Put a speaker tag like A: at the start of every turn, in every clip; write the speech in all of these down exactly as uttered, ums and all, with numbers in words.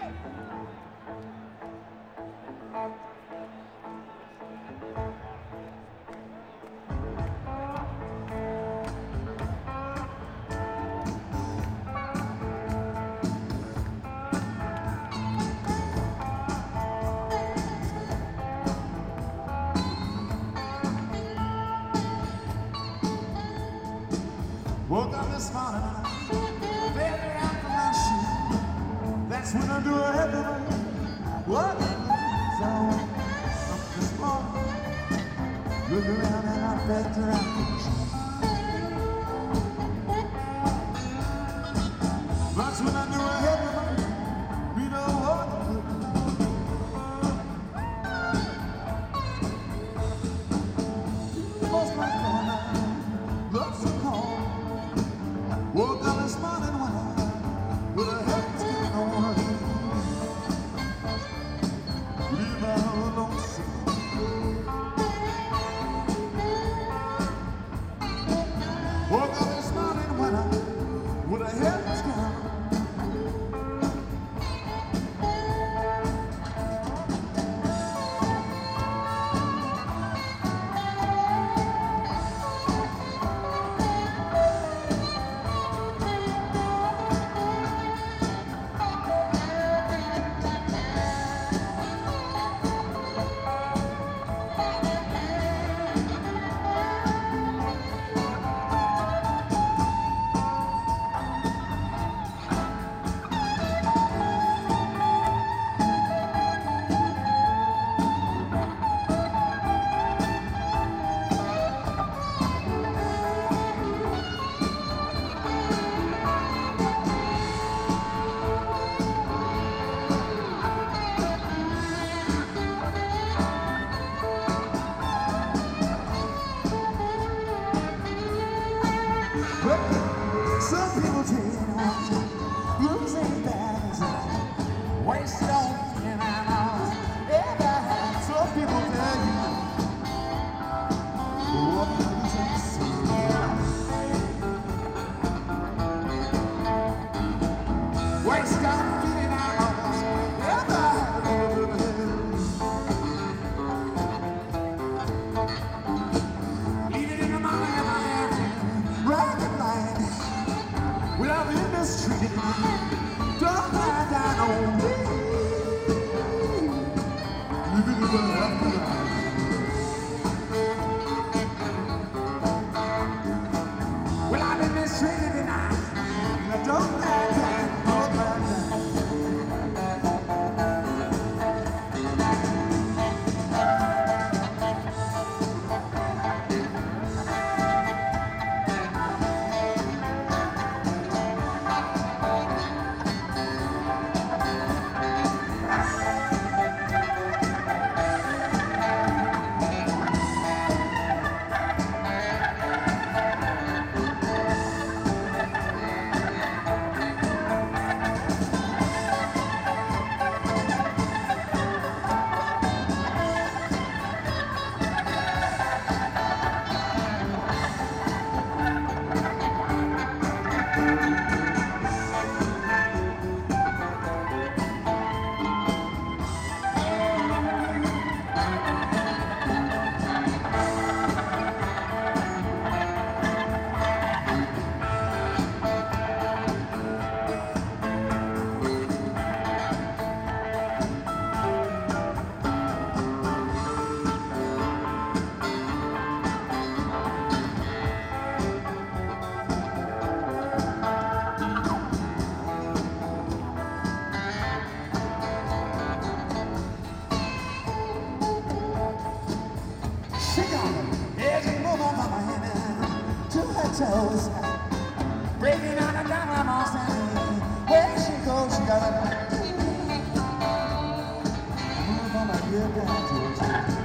A: Woke up this morning, baby, out from my shoe. That's when I do everything. What is on this morning? Look around and I felt around. That's when I do everything. We know what to do. Most like going out, love so cold. Woke up this morning when I, with a head skipping on. Leave my whole lonesome. Woke up this morning when I, with a head skipping on. Some people tell you that lose ain't bad as I waste on and I ever had. Some people tell you what lose ain't so bad. Waste on feeling I ever had. Leave it in the morning in my hand, right at night. Well, I've been mistreated, don't lie down on me. Living in the afterlife. Well, I've been mistreated tonight, don't lie down, don't lie down. Toes, breaking on a diamond, where she goes, she got a move on my good down to her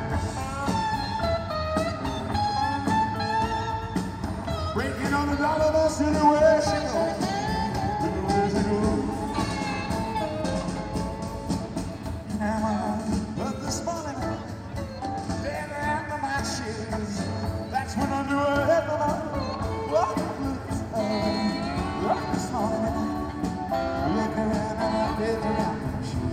A: toes. Breaking on a dollar bus anywhere she goes, anywhere she goes. Now, but this morning, there under my shoes, that's when I knew I had the love. What looks like this morning, look around and I feel around.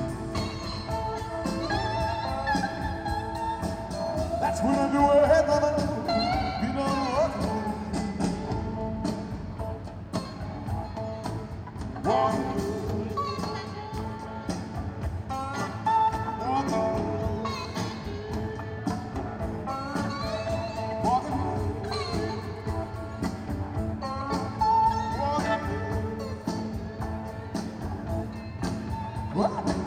A: What?